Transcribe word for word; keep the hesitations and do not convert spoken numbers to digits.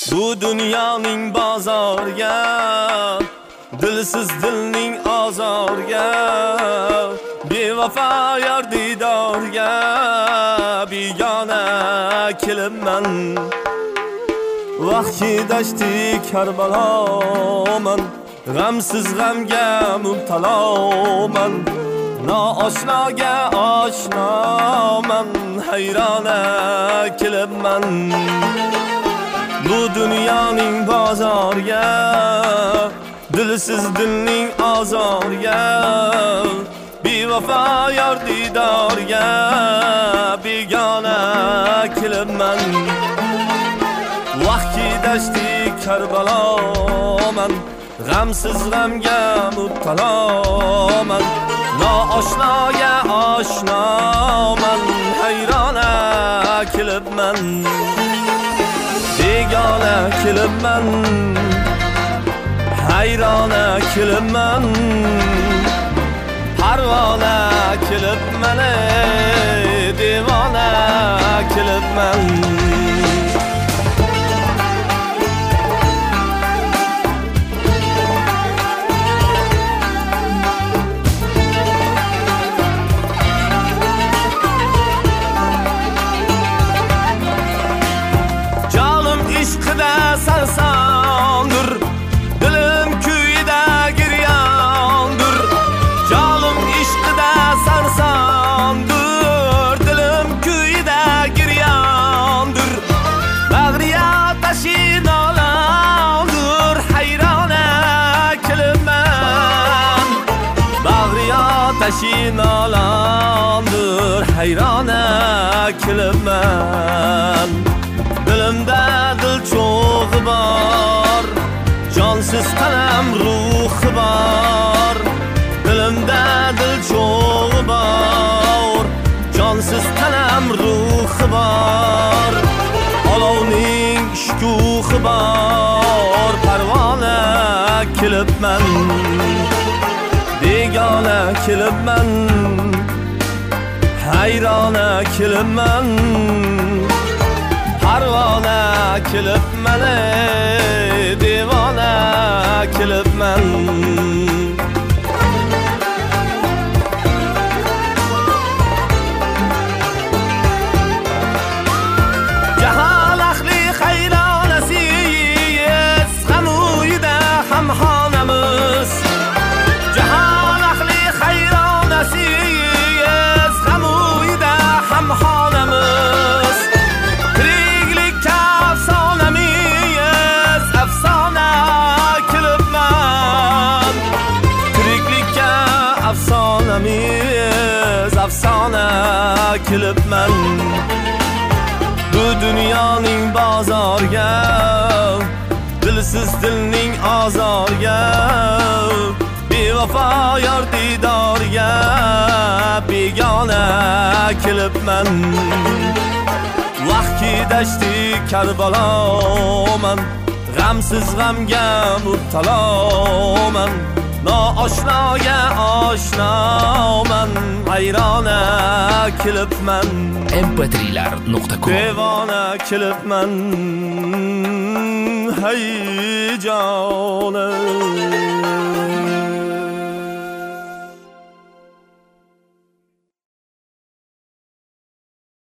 Bu dunyoning bozoriga, dilsiz dilning azorga, bevafo yor didorga begona kelibman. Vaqti dashti Karbaloman, g'amsiz g'amga mubtaloman. Naoshnoga oshnoman, hayrona kelibman. Bu dunyoning bozoriga, dilsiz dilning azorga, bevafo yor didorga begona kelibman. Vaqti dashti Karbaloman, g'amsiz g'amga mubtaloman. Naoshnoga oshnoman, hayrona kelibman. Begona kelibman, hayrona kelibman. Parvona kelibman, devona kelibman. İşqida sarsondir, dilim kuyida giryondir. Jonim ishqida sarsondir, dilim kuyida giryondir. Bag'riya tashinolandir, hayrona kelibman. Bag'riya tashinolandir, hayrona kelibman. Dilimda dil cho'g'i bor, jonsiz qalam ruhi bor. Dilimda dil cho'g'i bor, jonsiz qalam ruhi bor. Olovning shukuhi bor, parvona kelibman. Begona kelibman, hayrona kelibman. Parvona kelibman, devona kelibman. Jahon ahli hayronasiz, g'amuyida hamxonamiz. Jahon ahli hayronasiz, g'amuyida hamxonamiz. Afsonamiz, afsona kelibman. Bu dunyoning bozoriga, dilsiz dilning azorga, bevafo yor didorga begona kelibman. Vaqti dashti Karbaloman, g'amsiz g'amga mubtaloman. Naoshnoga oshnoman, hayrona kelibman. em pe tri lar nuqta com Devona kelibman, hay jonim.